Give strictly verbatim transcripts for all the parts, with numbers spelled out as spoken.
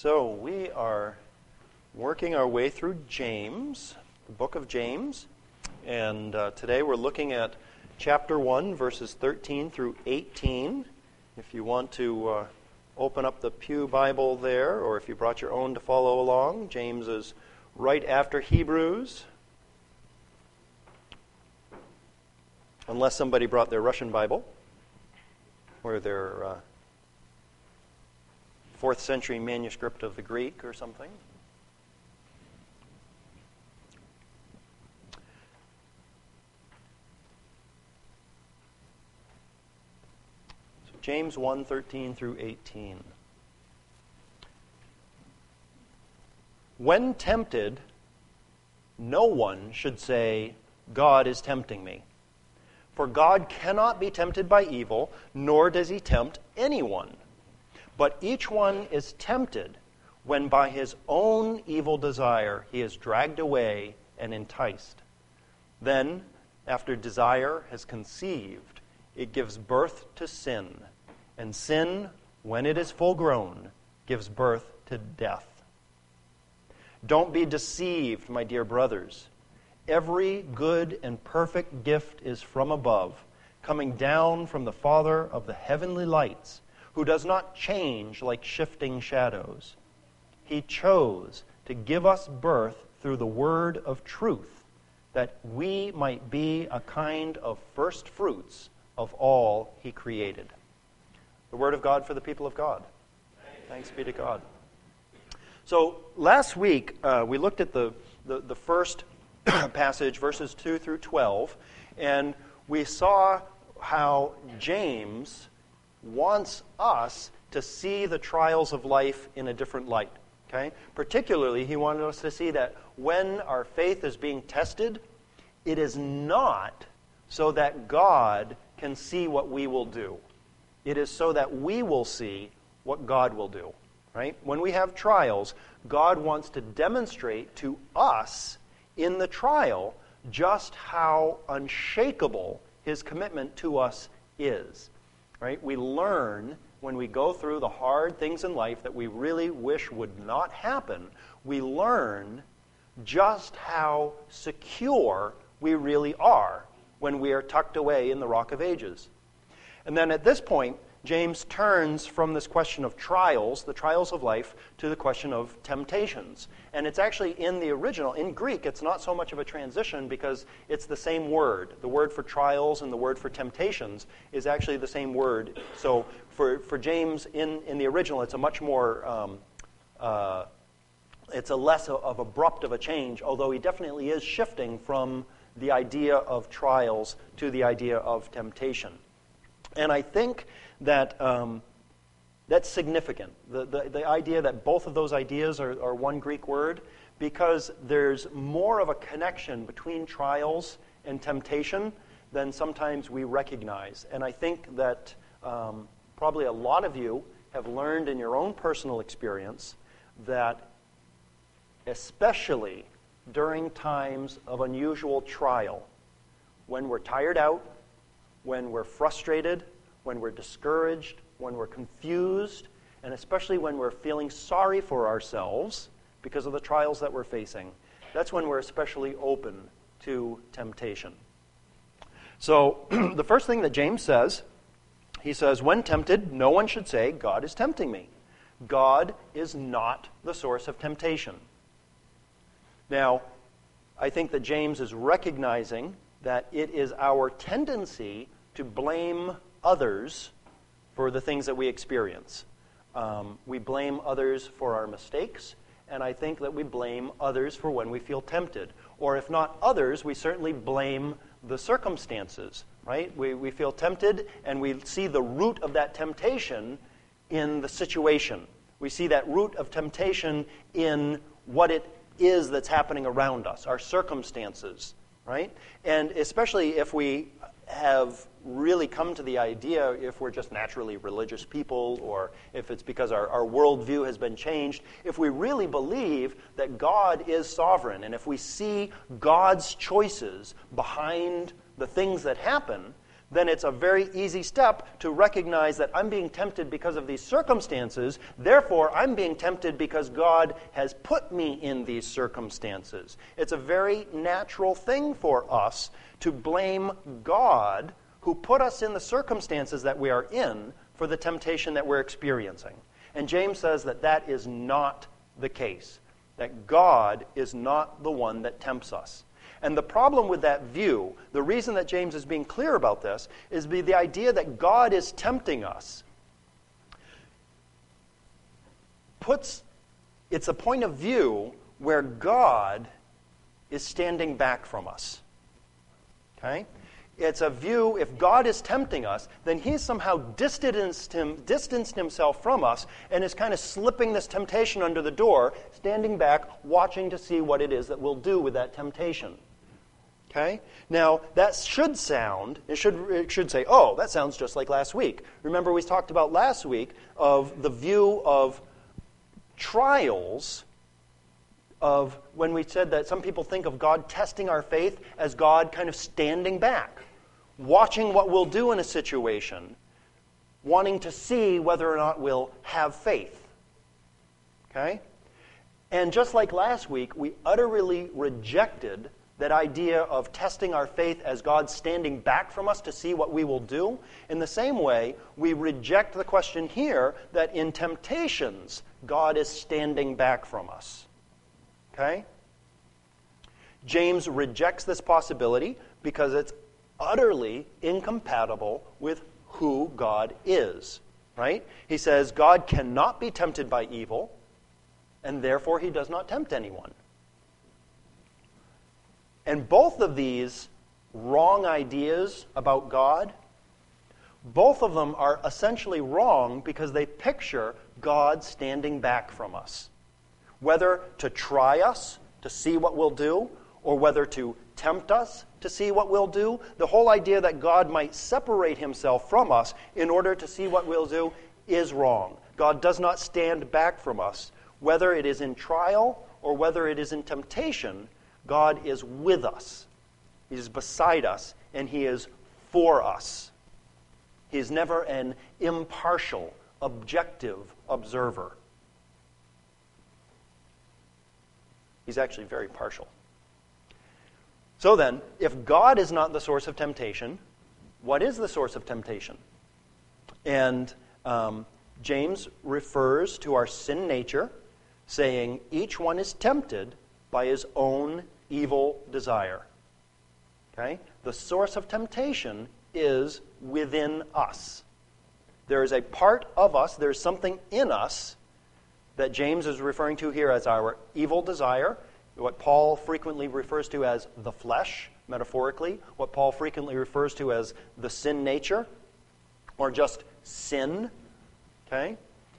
So we are working our way through James, the book of James, and uh, today we're looking at chapter one, verses thirteen through eighteen. If you want to uh, open up the Pew Bible there, or if you brought your own to follow along, James is right after Hebrews, unless somebody brought their Russian Bible or their uh, fourth century manuscript of the Greek or something. So James one, thirteen through eighteen. When tempted, no one should say, God is tempting me. For God cannot be tempted by evil, nor does he tempt anyone. But each one is tempted when by his own evil desire he is dragged away and enticed. Then, after desire has conceived, it gives birth to sin. And sin, when it is full grown, gives birth to death. Don't be deceived, my dear brothers. Every good and perfect gift is from above, coming down from the Father of the heavenly lights, who does not change like shifting shadows. He chose to give us birth through the word of truth, that we might be a kind of first fruits of all he created. The word of God for the people of God. Thanks be to God. So last week uh, we looked at the, the, the first passage, verses two through twelve, and we saw how James wants us to see the trials of life in a different light. Okay? Particularly, he wanted us to see that when our faith is being tested, it is not so that God can see what we will do. It is so that we will see what God will do. Right? When we have trials, God wants to demonstrate to us in the trial just how unshakable his commitment to us is. Right? We learn when we go through the hard things in life that we really wish would not happen, we learn just how secure we really are when we are tucked away in the Rock of Ages. And then at this point, James turns from this question of trials, the trials of life, to the question of temptations. And it's actually in the original, in Greek, it's not so much of a transition because it's the same word. The word for trials and the word for temptations is actually the same word. So for, for James, in, in the original, it's a much more, um, uh, it's a less of abrupt of a change, although he definitely is shifting from the idea of trials to the idea of temptation. And I think that um, that's significant, the, the, the idea that both of those ideas are, are one Greek word, because there's more of a connection between trials and temptation than sometimes we recognize. And I think that um, probably a lot of you have learned in your own personal experience that especially during times of unusual trial, when we're tired out, when we're frustrated, when we're discouraged, when we're confused, and especially when we're feeling sorry for ourselves because of the trials that we're facing, that's when we're especially open to temptation. So the first thing that James says, he says, when tempted, no one should say, God is tempting me. God is not the source of temptation. Now, I think that James is recognizing that it is our tendency to blame others for the things that we experience. Um, we blame others for our mistakes, and I think that we blame others for when we feel tempted. Or if not others, we certainly blame the circumstances, right? We, we feel tempted, and we see the root of that temptation in the situation. We see that root of temptation in what it is that's happening around us, our circumstances, right? And especially if we have really come to the idea, if we're just naturally religious people, or if it's because our, our worldview has been changed, if we really believe that God is sovereign, and if we see God's choices behind the things that happen, then it's a very easy step to recognize that I'm being tempted because of these circumstances. Therefore, I'm being tempted because God has put me in these circumstances. It's a very natural thing for us to blame God, who put us in the circumstances that we are in, for the temptation that we're experiencing. And James says that that is not the case, that God is not the one that tempts us. And the problem with that view, the reason that James is being clear about this, is the, the idea that God is tempting us puts, it's a point of view where God is standing back from us. Okay? It's a view, if God is tempting us, then he's somehow distanced, him, distanced himself from us and is kind of slipping this temptation under the door, standing back, watching to see what it is that we'll do with that temptation. Okay? Now, that should sound, it should, it should say, oh, that sounds just like last week. Remember we talked about last week of the view of trials, of when we said that some people think of God testing our faith as God kind of standing back, watching what we'll do in a situation, wanting to see whether or not we'll have faith. Okay? And just like last week, we utterly rejected that idea of testing our faith as God standing back from us to see what we will do. In the same way, we reject the question here that in temptations, God is standing back from us. Okay? James rejects this possibility because it's utterly incompatible with who God is. Right? He says God cannot be tempted by evil, and therefore he does not tempt anyone. And both of these wrong ideas about God, both of them are essentially wrong because they picture God standing back from us. Whether to try us to see what we'll do, or whether to tempt us to see what we'll do, the whole idea that God might separate himself from us in order to see what we'll do is wrong. God does not stand back from us. Whether it is in trial or whether it is in temptation, God is with us. He is beside us, and he is for us. He is never an impartial, objective observer. He's actually very partial. So then, if God is not the source of temptation, what is the source of temptation? And um, James refers to our sin nature, saying each one is tempted by his own evil desire. Okay? The source of temptation is within us. There is a part of us, there's something in us that James is referring to here as our evil desire, what Paul frequently refers to as the flesh, metaphorically, what Paul frequently refers to as the sin nature, or just sin. Okay?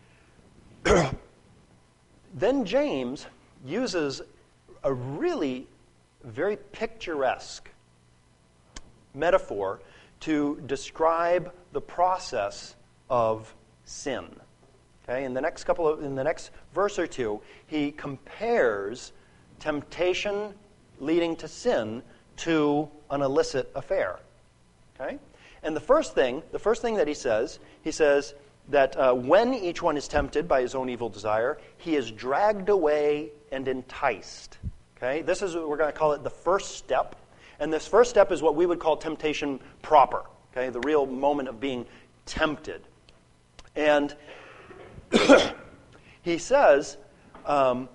Then James uses a really very picturesque metaphor to describe the process of sin. Okay, in the next couple of in the next verse or two, he compares temptation leading to sin to an illicit affair. Okay? And the first thing, the first thing that he says, he says that uh, when each one is tempted by his own evil desire, he is dragged away and enticed. Okay? This is, we're going to call it the first step. And this first step is what we would call temptation proper. Okay? The real moment of being tempted. And he says, um,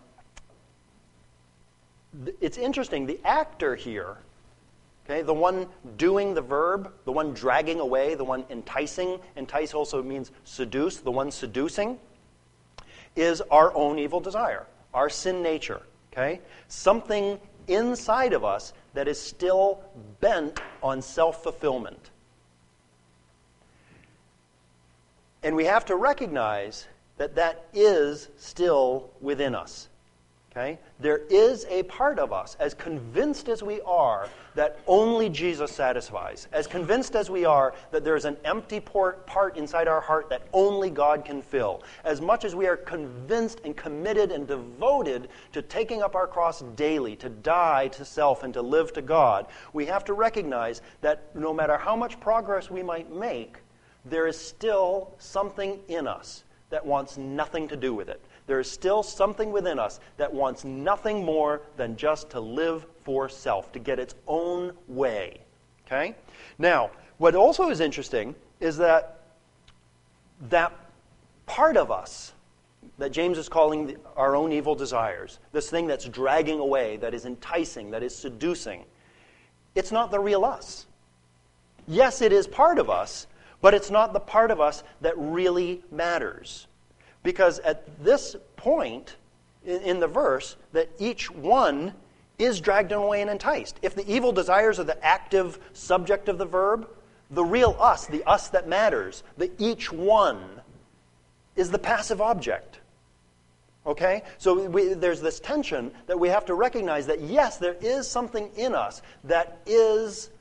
th- it's interesting, the actor here, okay, the one doing the verb, the one dragging away, the one enticing, entice also means seduce, the one seducing, is our own evil desire, our sin nature. Okay? Something inside of us that is still bent on self-fulfillment. And we have to recognize that that is still within us. Okay? There is a part of us, as convinced as we are that only Jesus satisfies, as convinced as we are that there is an empty port, part inside our heart that only God can fill, as much as we are convinced and committed and devoted to taking up our cross daily, to die to self and to live to God, we have to recognize that no matter how much progress we might make, there is still something in us that wants nothing to do with it. There is still something within us that wants nothing more than just to live for self, to get its own way. Okay? Now, what also is interesting is that that part of us that James is calling the, our own evil desires, this thing that's dragging away, that is enticing, that is seducing, it's not the real us. Yes, it is part of us, but it's not the part of us that really matters. Because at this point in, in the verse, that each one is dragged away and enticed. If the evil desires are the active subject of the verb, the real us, the us that matters, the each one, is the passive object. Okay? So we, there's this tension that we have to recognize that yes, there is something in us that is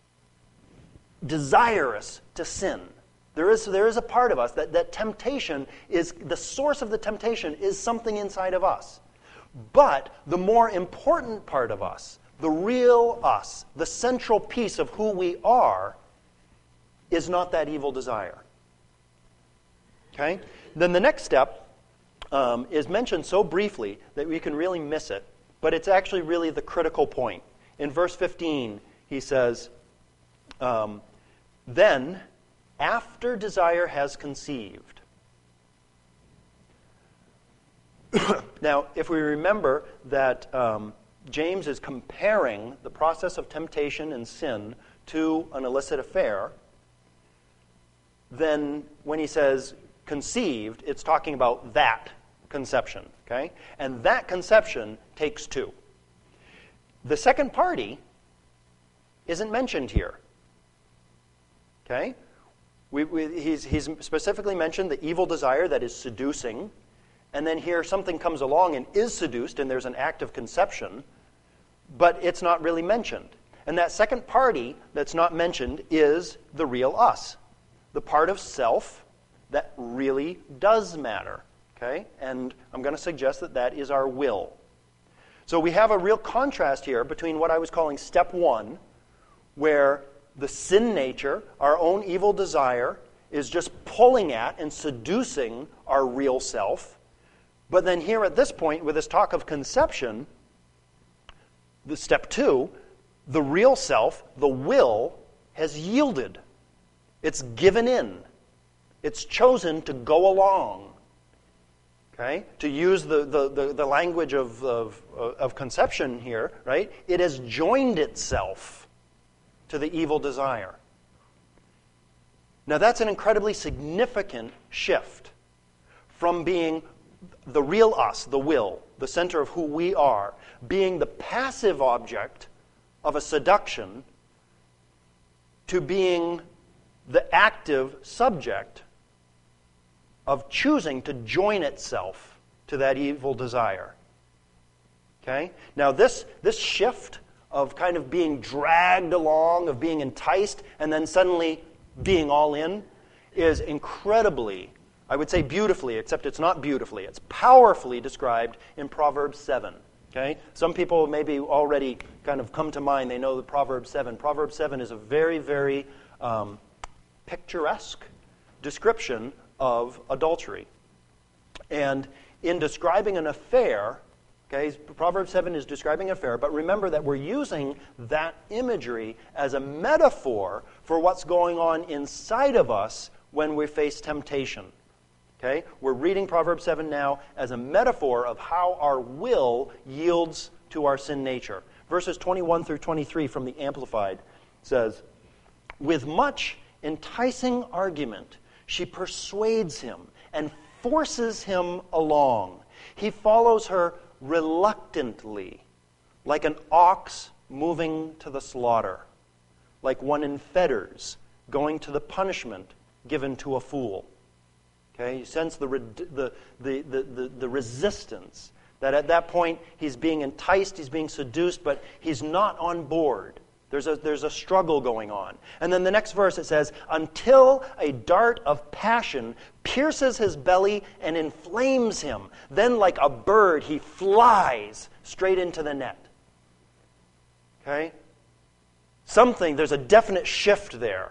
desirous to sin. There is, there is a part of us that, that temptation is, the source of the temptation is something inside of us. But the more important part of us, the real us, the central piece of who we are, is not that evil desire. Okay? Then the next step um, is mentioned so briefly that we can really miss it, but it's actually really the critical point. In verse fifteen, he says, um, then, after desire has conceived. Now, if we remember that um, James is comparing the process of temptation and sin to an illicit affair, then when he says conceived, it's talking about that conception, okay? And that conception takes two. The second party isn't mentioned here, okay? We, we, he's, he's specifically mentioned the evil desire that is seducing, and then here something comes along and is seduced, and there's an act of conception, but it's not really mentioned. And that second party that's not mentioned is the real us, the part of self that really does matter. Okay? And I'm going to suggest that that is our will. So we have a real contrast here between what I was calling step one, where the sin nature, our own evil desire, is just pulling at and seducing our real self. But then here at this point, with this talk of conception, the step two, the real self, the will, has yielded. It's given in. It's chosen to go along. Okay? To use the, the, the, the language of, of, of conception here, right? It has joined itself to the evil desire. Now that's an incredibly significant shift from being the real us, the will, the center of who we are, being the passive object of a seduction, to being the active subject of choosing to join itself to that evil desire. Okay? Now this, this shift of kind of being dragged along, of being enticed, and then suddenly being all in, is incredibly, I would say beautifully, except it's not beautifully, it's powerfully described in Proverbs seven. Okay? Some people maybe already kind of come to mind, they know the Proverbs seven. Proverbs seven is a very, very um, picturesque description of adultery. And in describing an affair, okay, Proverbs seven is describing an affair, but remember that we're using that imagery as a metaphor for what's going on inside of us when we face temptation. Okay? We're reading Proverbs seven now as a metaphor of how our will yields to our sin nature. Verses twenty-one through twenty-three from the Amplified says, with much enticing argument, she persuades him and forces him along. He follows her reluctantly, like an ox moving to the slaughter, like one in fetters going to the punishment given to a fool. Okay, you sense the, the, the, the, the, the resistance That at that point, he's being enticed, he's being seduced, but he's not on board. There's a, there's a struggle going on. And then the next verse, it says, until a dart of passion pierces his belly and inflames him. Then like a bird, he flies straight into the net. Okay? Something, there's a definite shift there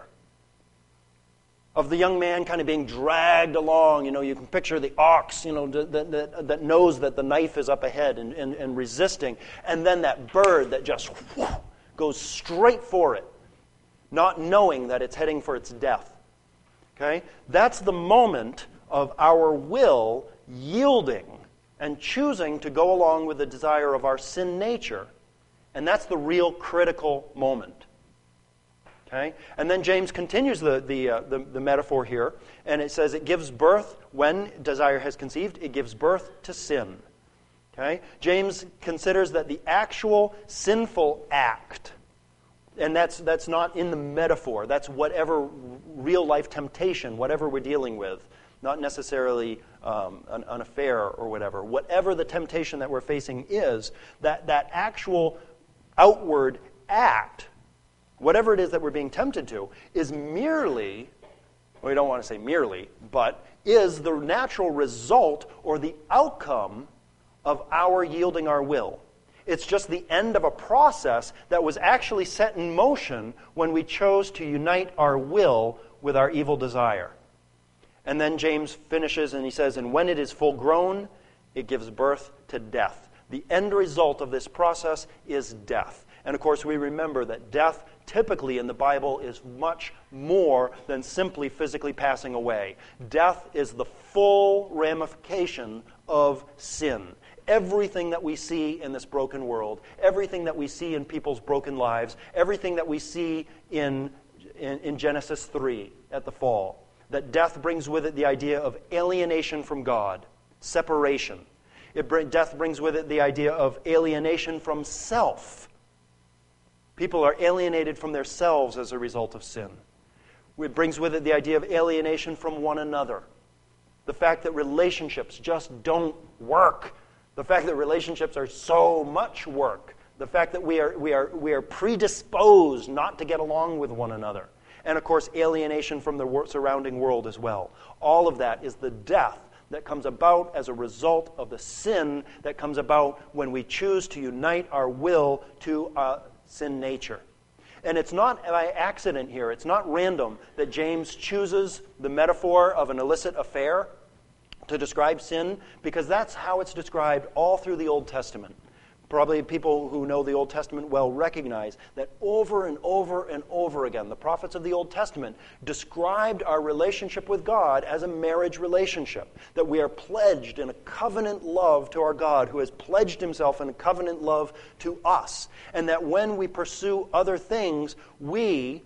of the young man kind of being dragged along. You know, you can picture the ox, you know, that, that, that knows that the knife is up ahead and, and, and resisting. And then that bird that just whoosh, goes straight for it, not knowing that it's heading for its death. Okay? That's the moment of our will yielding and choosing to go along with the desire of our sin nature. And that's the real critical moment. Okay? And then James continues the, the, uh, the, the metaphor here, and it says it gives birth, when desire has conceived, it gives birth to sin. Okay? James considers that the actual sinful act, and that's, that's not in the metaphor, that's whatever real-life temptation, whatever we're dealing with, not necessarily um, an, an affair or whatever. Whatever the temptation that we're facing is, that, that actual outward act, whatever it is that we're being tempted to, is merely, well, we don't want to say merely, but is the natural result or the outcome of our yielding our will. It's just the end of a process that was actually set in motion when we chose to unite our will with our evil desire. And then James finishes and he says, and when it is full grown, it gives birth to death. The end result of this process is death. And of course, we remember that death typically in the Bible is much more than simply physically passing away. Death is the full ramification of sin. Everything that we see in this broken world, everything that we see in people's broken lives, everything that we see in, in, in Genesis three at the fall, that death brings with it the idea of alienation from God, separation. It, death brings with it the idea of alienation from self. People are alienated from themselves as a result of sin. It brings with it the idea of alienation from one another. The fact that relationships just don't work. The fact that relationships are so much work. The fact that we are, we are, we are predisposed not to get along with one another. And of course, alienation from the surrounding world as well. All of that is the death that comes about as a result of the sin that comes about when we choose to unite our will to uh, sin nature. And it's not by accident here, it's not random that James chooses the metaphor of an illicit affair to describe sin, because that's how it's described all through the Old Testament. Probably people who know the Old Testament well recognize that over and over and over again, the prophets of the Old Testament described our relationship with God as a marriage relationship, that we are pledged in a covenant love to our God, who has pledged himself in a covenant love to us, and that when we pursue other things, we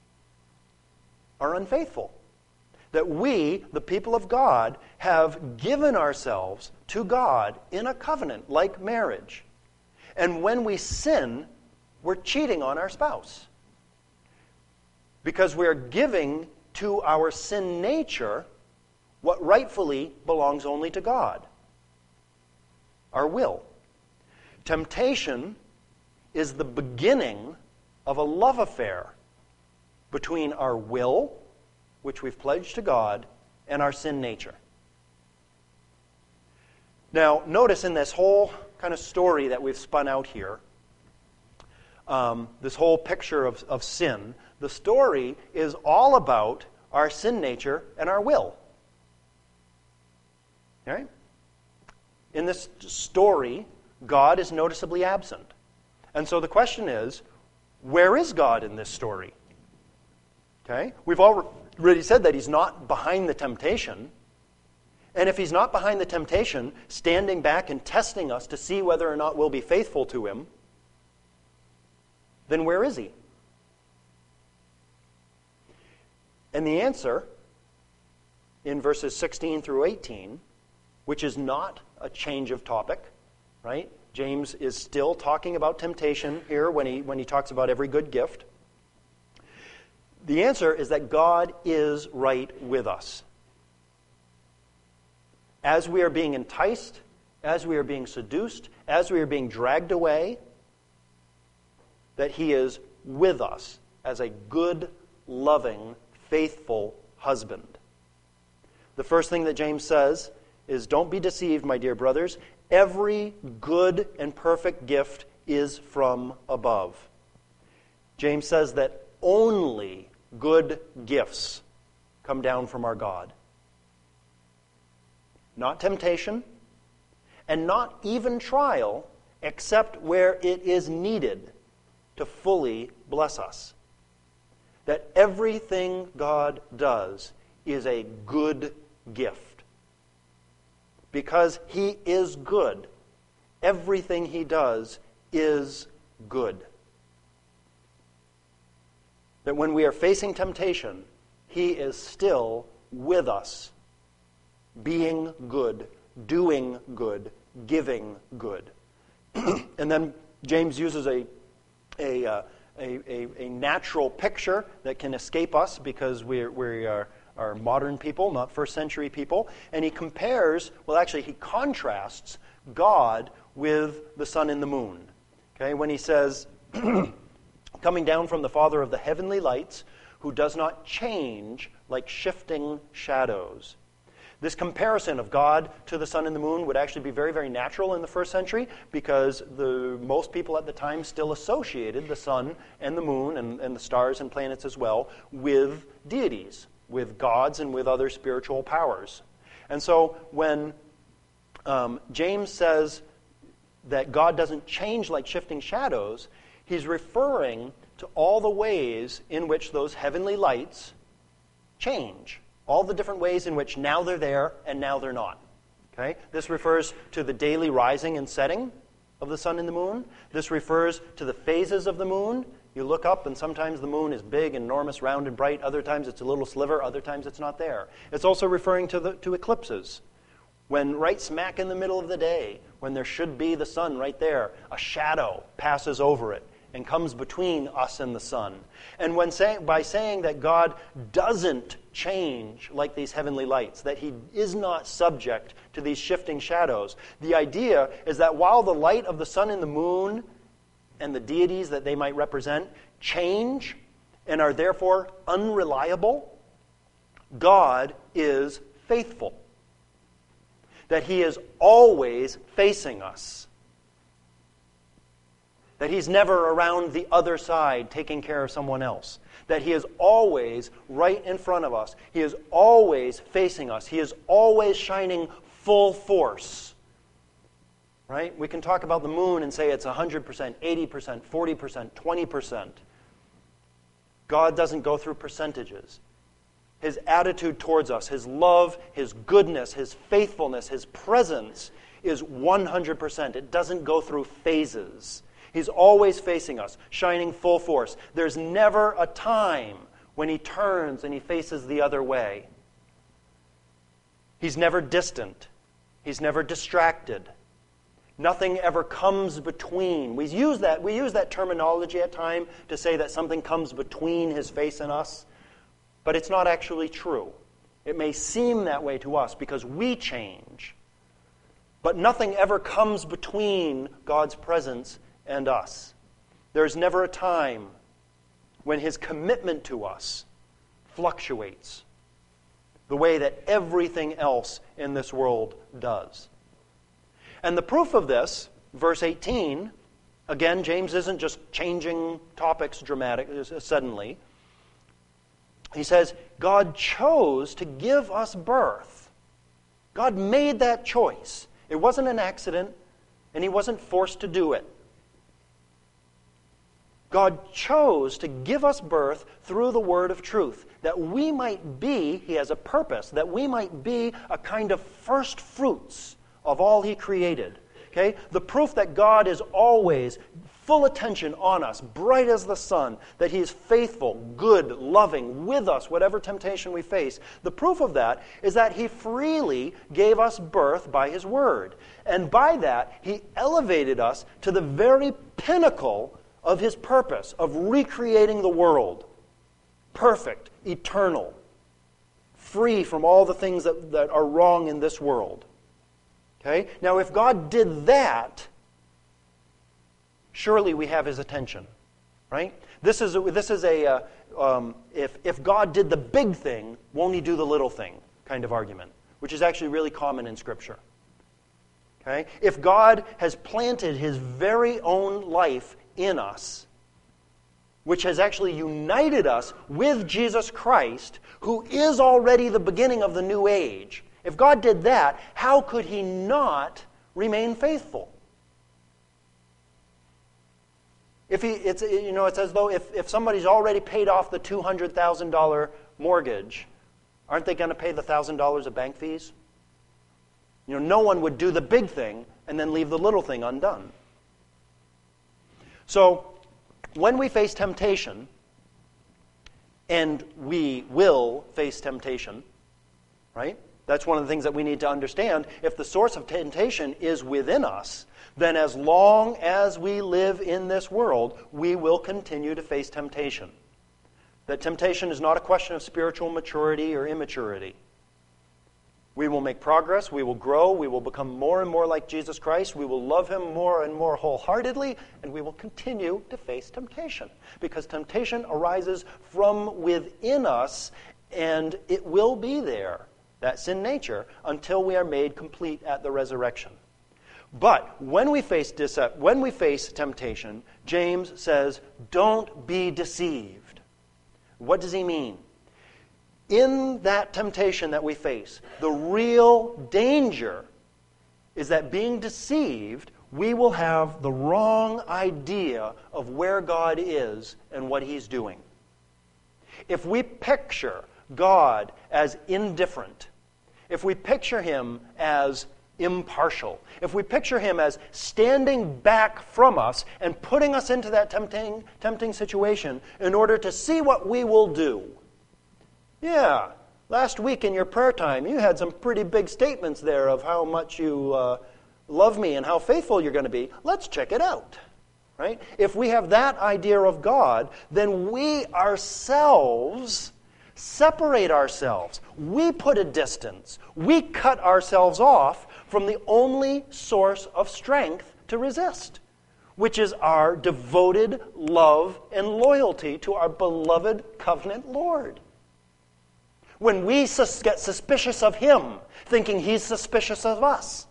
are unfaithful. That we, the people of God, have given ourselves to God in a covenant like marriage. And when we sin, we're cheating on our spouse. Because we're giving to our sin nature what rightfully belongs only to God. Our will. Temptation is the beginning of a love affair between our will, which we've pledged to God, and our sin nature. Now, notice in this whole kind of story that we've spun out here, um, this whole picture of, of sin, the story is all about our sin nature and our will. All right? In this story, God is noticeably absent. And so the question is, where is God in this story? Okay? We've already said that he's not behind the temptation. And if he's not behind the temptation, standing back and testing us to see whether or not we'll be faithful to him, then where is he? And the answer in verses sixteen through eighteen, which is not a change of topic, right? James is still talking about temptation here when he, when he talks about every good gift. The answer is that God is right with us. As we are being enticed, as we are being seduced, as we are being dragged away, that he is with us as a good, loving, faithful husband. The first thing that James says is, don't be deceived, my dear brothers. Every good and perfect gift is from above. James says that only good gifts come down from our God. Not temptation, and not even trial, except where it is needed to fully bless us. That everything God does is a good gift. Because he is good, everything he does is good. That when we are facing temptation, he is still with us, being good, doing good, giving good. And then James uses a, a, uh, a, a, a natural picture that can escape us because we are, we are, are modern people, not first century people. And he compares, well actually he contrasts God with the sun and the moon. Okay, when he says, coming down from the Father of the heavenly lights, who does not change like shifting shadows. This comparison of God to the sun and the moon would actually be very, very natural in the first century because the most people at the time still associated the sun and the moon and, and the stars and planets as well with deities, with gods and with other spiritual powers. And so when um, James says that God doesn't change like shifting shadows, he's referring to all the ways in which those heavenly lights change. All the different ways in which now they're there and now they're not. Okay? This refers to the daily rising and setting of the sun and the moon. This refers to the phases of the moon. You look up and sometimes the moon is big, enormous, round and bright. Other times it's a little sliver. Other times it's not there. It's also referring to the to eclipses. When right smack in the middle of the day, when there should be the sun right there, a shadow passes over it and comes between us and the sun. And when say, by saying that God doesn't change like these heavenly lights, that he is not subject to these shifting shadows, the idea is that while the light of the sun and the moon and the deities that they might represent change and are therefore unreliable, God is faithful. That he is always facing us. That he's never around the other side taking care of someone else. That he is always right in front of us. He is always facing us. He is always shining full force. Right? We can talk about the moon and say it's one hundred percent, eighty percent, forty percent, twenty percent. God doesn't go through percentages. His attitude towards us, his love, his goodness, his faithfulness, his presence is one hundred percent. It doesn't go through phases. He's always facing us, shining full force. There's never a time when he turns and he faces the other way. He's never distant. He's never distracted. Nothing ever comes between. We use that, we use that terminology at times to say that something comes between his face and us, but it's not actually true. It may seem that way to us because we change, but nothing ever comes between God's presence and us. There's never a time when his commitment to us fluctuates the way that everything else in this world does. And the proof of this, verse eighteen, again, James isn't just changing topics dramatically, suddenly. He says, God chose to give us birth. God made that choice. It wasn't an accident, and he wasn't forced to do it. God chose to give us birth through the word of truth, that we might be, he has a purpose, that we might be a kind of first fruits of all he created. Okay? The proof that God is always full attention on us, bright as the sun, that he is faithful, good, loving, with us, whatever temptation we face. The proof of that is that he freely gave us birth by his word. And by that, he elevated us to the very pinnacle of his purpose of recreating the world. Perfect, eternal, free from all the things that, that are wrong in this world. Okay? Now, if God did that, surely we have his attention, right? This is a, this is a uh, um, if if God did the big thing, won't he do the little thing kind of argument, which is actually really common in Scripture. Okay? If God has planted his very own life in us, which has actually united us with Jesus Christ, who is already the beginning of the new age, if God did that, how could he not remain faithful? If he, it's, you know, it's as though if, if somebody's already paid off the two hundred thousand dollars mortgage, aren't they going to pay the one thousand dollars of bank fees? You know, no one would do the big thing and then leave the little thing undone. So, when we face temptation, and we will face temptation, right? That's one of the things that we need to understand. If the source of temptation is within us, then as long as we live in this world, we will continue to face temptation. That temptation is not a question of spiritual maturity or immaturity. We will make progress, we will grow, we will become more and more like Jesus Christ, we will love him more and more wholeheartedly, and we will continue to face temptation. Because temptation arises from within us, and it will be there, that sin nature, until we are made complete at the resurrection. But when we face dece- when we face temptation, James says, don't be deceived. What does he mean? In that temptation that we face, the real danger is that being deceived, we will have the wrong idea of where God is and what he's doing. If we picture God as indifferent, if we picture him as impartial, if we picture him as standing back from us and putting us into that tempting, tempting situation in order to see what we will do. Yeah, last week in your prayer time, you had some pretty big statements there of how much you uh, love me and how faithful you're going to be. Let's check it out, right? If we have that idea of God, then we ourselves separate ourselves. We put a distance. We cut ourselves off from the only source of strength to resist, which is our devoted love and loyalty to our beloved covenant Lord. When we sus- get suspicious of him, thinking he's suspicious of us,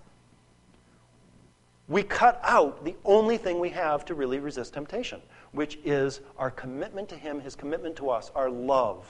we cut out the only thing we have to really resist temptation, which is our commitment to him, his commitment to us, our love.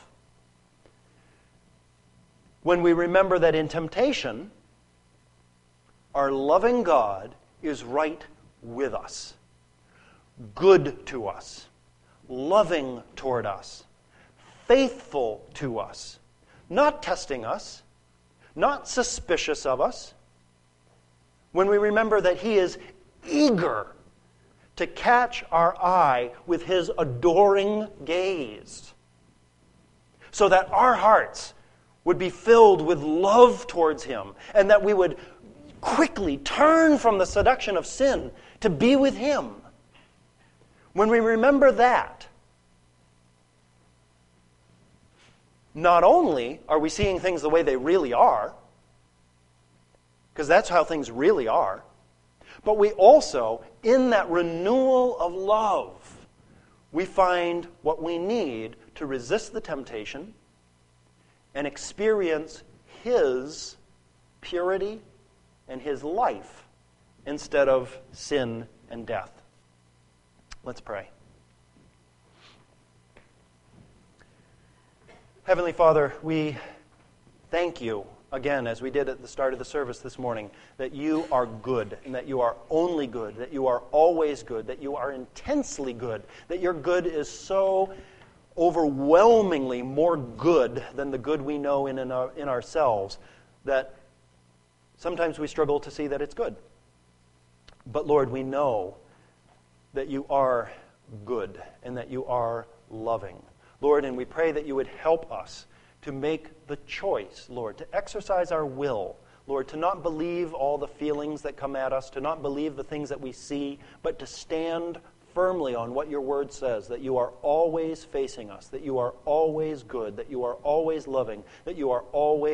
When we remember that in temptation, our loving God is right with us, good to us, loving toward us, faithful to us, not testing us, not suspicious of us. When we remember that he is eager to catch our eye with his adoring gaze, so that our hearts would be filled with love towards him, and that we would quickly turn from the seduction of sin to be with him. When we remember that, not only are we seeing things the way they really are, because that's how things really are, but we also, in that renewal of love, we find what we need to resist the temptation and experience his purity and his life instead of sin and death. Let's pray. Heavenly Father, we thank you again, as we did at the start of the service this morning, that you are good and that you are only good, that you are always good, that you are intensely good, that your good is so overwhelmingly more good than the good we know in, in, our, in ourselves, that sometimes we struggle to see that it's good. But Lord, we know that you are good and that you are loving. Lord, and we pray that you would help us to make the choice, Lord, to exercise our will, Lord, to not believe all the feelings that come at us, to not believe the things that we see, but to stand firmly on what your word says, that you are always facing us, that you are always good, that you are always loving, that you are always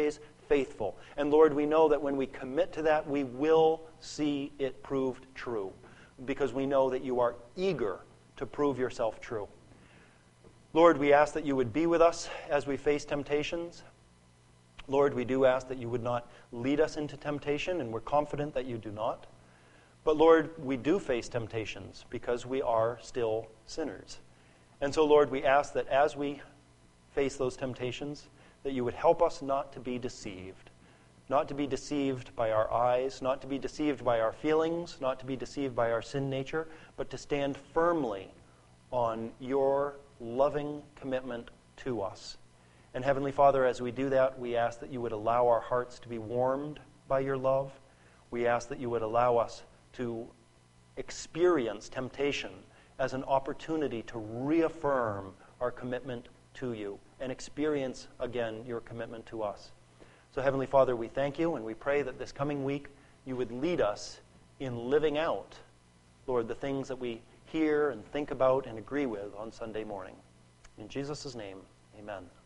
faithful. And Lord, we know that when we commit to that, we will see it proved true, because we know that you are eager to prove yourself true. Lord, we ask that you would be with us as we face temptations. Lord, we do ask that you would not lead us into temptation, and we're confident that you do not. But Lord, we do face temptations because we are still sinners. And so, Lord, we ask that as we face those temptations, that you would help us not to be deceived. Not to be deceived by our eyes, not to be deceived by our feelings, not to be deceived by our sin nature, but to stand firmly on your loving commitment to us. And Heavenly Father, as we do that, we ask that you would allow our hearts to be warmed by your love. We ask that you would allow us to experience temptation as an opportunity to reaffirm our commitment to you and experience again your commitment to us. So Heavenly Father, we thank you, and we pray that this coming week you would lead us in living out, Lord, the things that we hear and think about and agree with on Sunday morning. In Jesus' name, amen.